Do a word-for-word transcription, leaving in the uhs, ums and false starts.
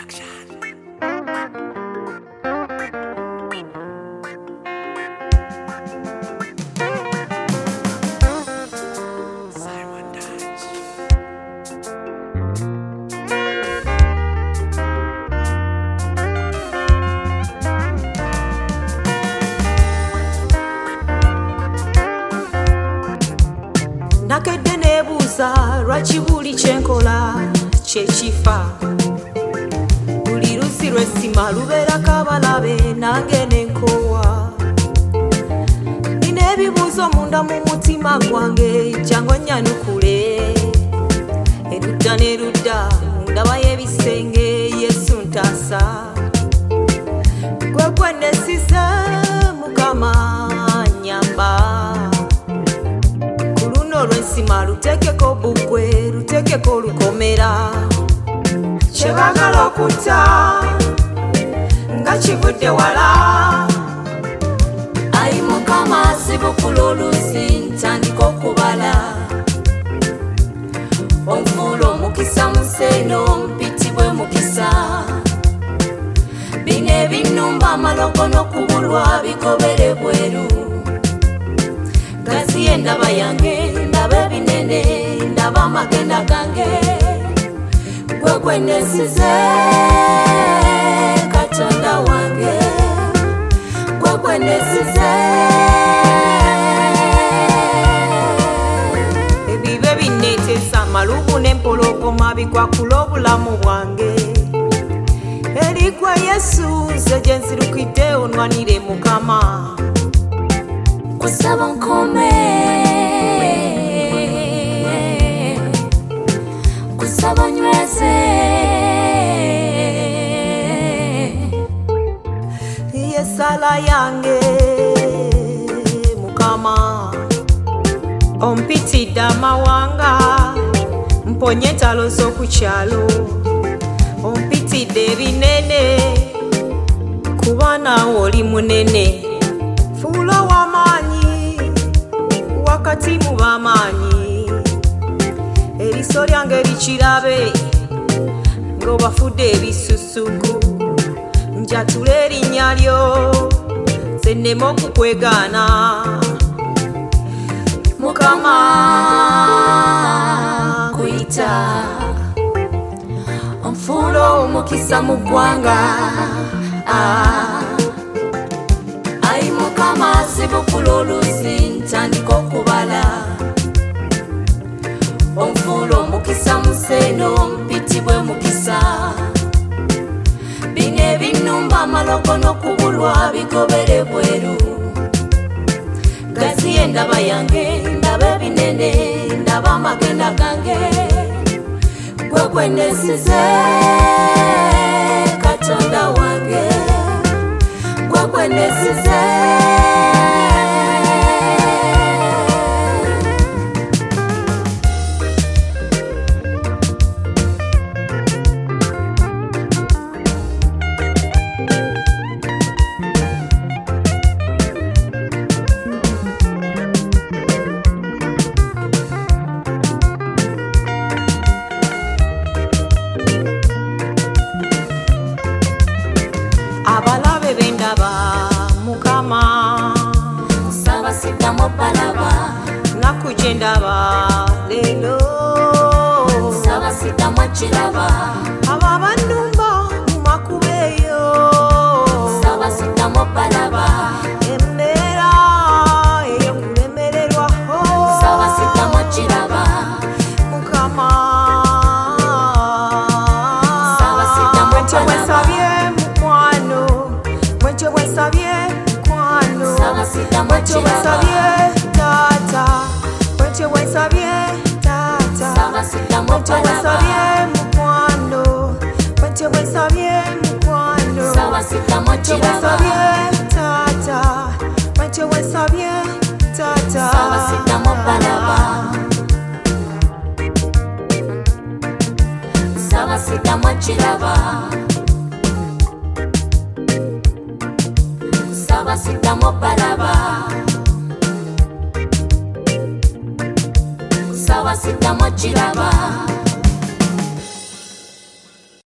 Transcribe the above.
Nakedde nebuuza lwaki buli kyenkola kyekifa buli luzi lw'essima lubeerako abalabe nange nenkoowa nina ebibuuzo munda mu mutima gwange jangu nnyanukule erudda n'erudda ndabayo ebisenge Yesu ntaasa gwe gwe nesize Mukama nyamba olw'ensima luteekeko bbugwe luteekeko lukomera kyebagala okutta nga kivudde wala ayi Mukama sibukula oluusi ntandika okubala onfuula omukisa museeno mpitibwe mukisa bino ebinnumba amalogo n'okubulwa bigobere bweru gazi endaba yange ndaba ebinene ndaba amagenda gange gwe gwe nesize Katonda wange gwe gwe nesize ebibe binneetesa amalubu n'empologoma bikwakula obulamu bwange eri gwe Yesu nze gye nzirukidde onwanire Mukama kusaba nkome kusaba nyweze yesala yange Mukama ompitidde amawanga mponye entalo z'oku kyalo ompitidde ebinene kuba naawe oli munene fuula w'amaanyi wakati mu b'amaanyi eriso lyange likirabe ng'obafudde ebisusuku njatula erinnya lyo nze nneme okukwegaana Mukama kuyita onfuula omukisa mu ggwanga ayi Mukama sibukula oluusi ntandika okubala onfuula omukisa museeno mpitibwe mukisa bino ebinnumba amalogo n'okubulwa bigobere bweru gazi endaba yange ndaba ebinene ndaba amagenda gange gwe gwe nesize Katonda wange gwe gwe nesize abalabe bendaba Mukama saba siddamu balaba naku gye ndaba leero saba siddamu kiraba abo abannumba mu makubo eyo saba siddamu balaba embeera ey'okulemererwa saba siddamu kiraba Mukama saba siddamu balaba Mwenche wensabye mukwano Mwenche wensabye tata Mwenche wensabye tata Mwenche wensabye mukwano Mwenche wensabye mukwano Mwenche wensabye tata Mwenche wensabye tata Saba siddamu kiraba saba siddamu balaba saba siddamu kiraba